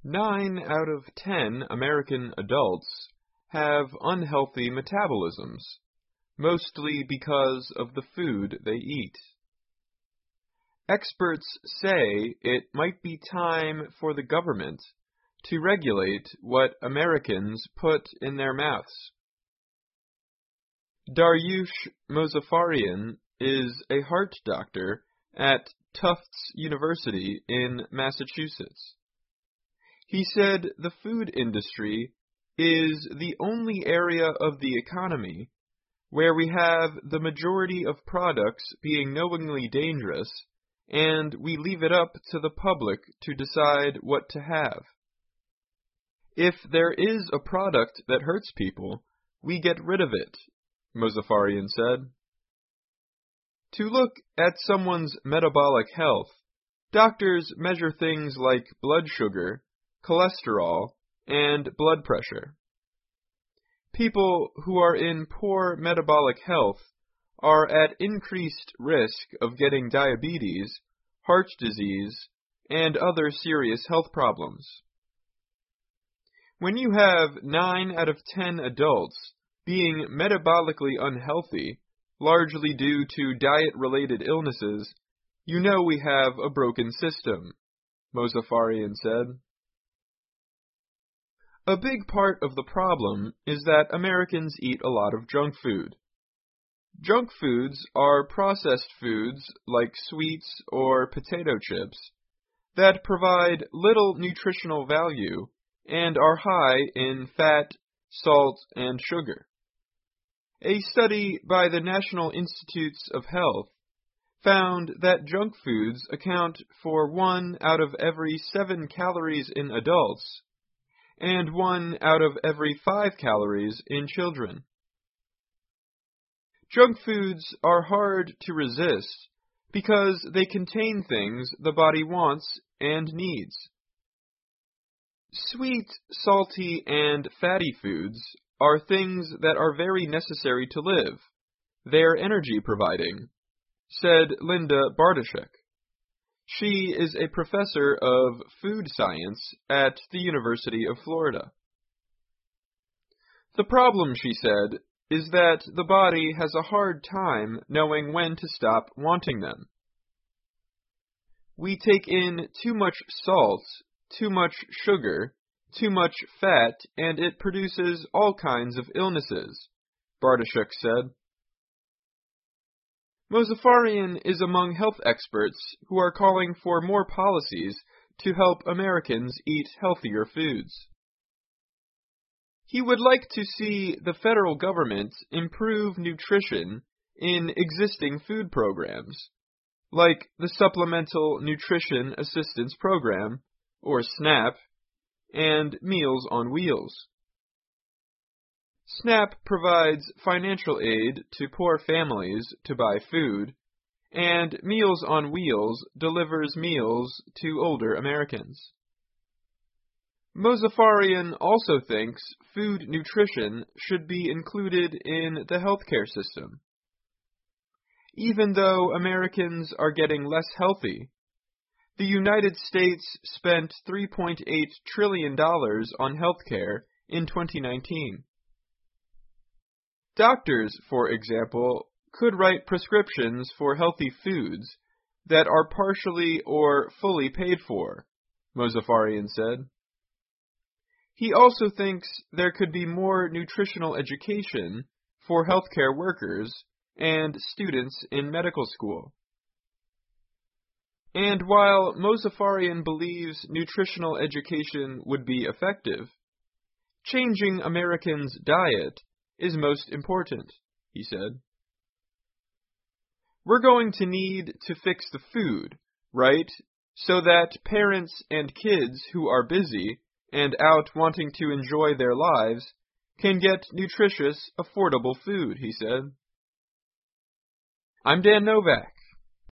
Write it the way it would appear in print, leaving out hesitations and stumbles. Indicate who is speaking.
Speaker 1: 9 out of 10 American adults have unhealthy metabolisms, mostly because of the food they eat. Experts say it might be time for the government to regulate what Americans put in their mouths. Daryush Mozaffarian is a heart doctor at Tufts University in Massachusetts. He said the food industry is the only area of the economy where we have the majority of products being knowingly dangerous, and we leave it up to the public to decide what to have. If there is a product that hurts people, we get rid of it, Mozaffarian said. To look at someone's metabolic health, doctors measure things like blood sugar, cholesterol, and blood pressure. People who are in poor metabolic health are at increased risk of getting diabetes, heart disease, and other serious health problems. When you have 9 out of 10 adults being metabolically unhealthy, largely due to diet-related illnesses, you know we have a broken system, Mozaffarian said. A big part of the problem is that Americans eat a lot of junk food. Junk foods are processed foods like sweets or potato chips that provide little nutritional value and are high in fat, salt, and sugar. A study by the National Institutes of Health found that junk foods account for 1 out of every 7 calories in adults and 1 out of every 5 calories in children. Junk foods are hard to resist because they contain things the body wants and needs. Sweet, salty, and fatty foods are things that are very necessary to live. They're energy-providing, said Linda Bartoshuk. She is a professor of food science at the University of Florida. The problem, she said, is that the body has a hard time knowing when to stop wanting them. We take in too much salt, too much sugar, too much fat, and it produces all kinds of illnesses, Bartoshuk said. Mozaffarian is among health experts who are calling for more policies to help Americans eat healthier foods. He would like to see the federal government improve nutrition in existing food programs, like the Supplemental Nutrition Assistance Program, or SNAP, and Meals on Wheels. SNAP provides financial aid to poor families to buy food, and Meals on Wheels delivers meals to older Americans. Mozaffarian also thinks food nutrition should be included in the healthcare system. Even though Americans are getting less healthy, the United States spent $3.8 trillion on healthcare in 2019. Doctors, for example, could write prescriptions for healthy foods that are partially or fully paid for, Mozaffarian said. He also thinks there could be more nutritional education for healthcare workers and students in medical school. And while Mozaffarian believes nutritional education would be effective, changing Americans' diet is most important, he said. We're going to need to fix the food, right? So that parents and kids who are busy and out wanting to enjoy their lives can get nutritious, affordable food, he said. I'm Dan Novak.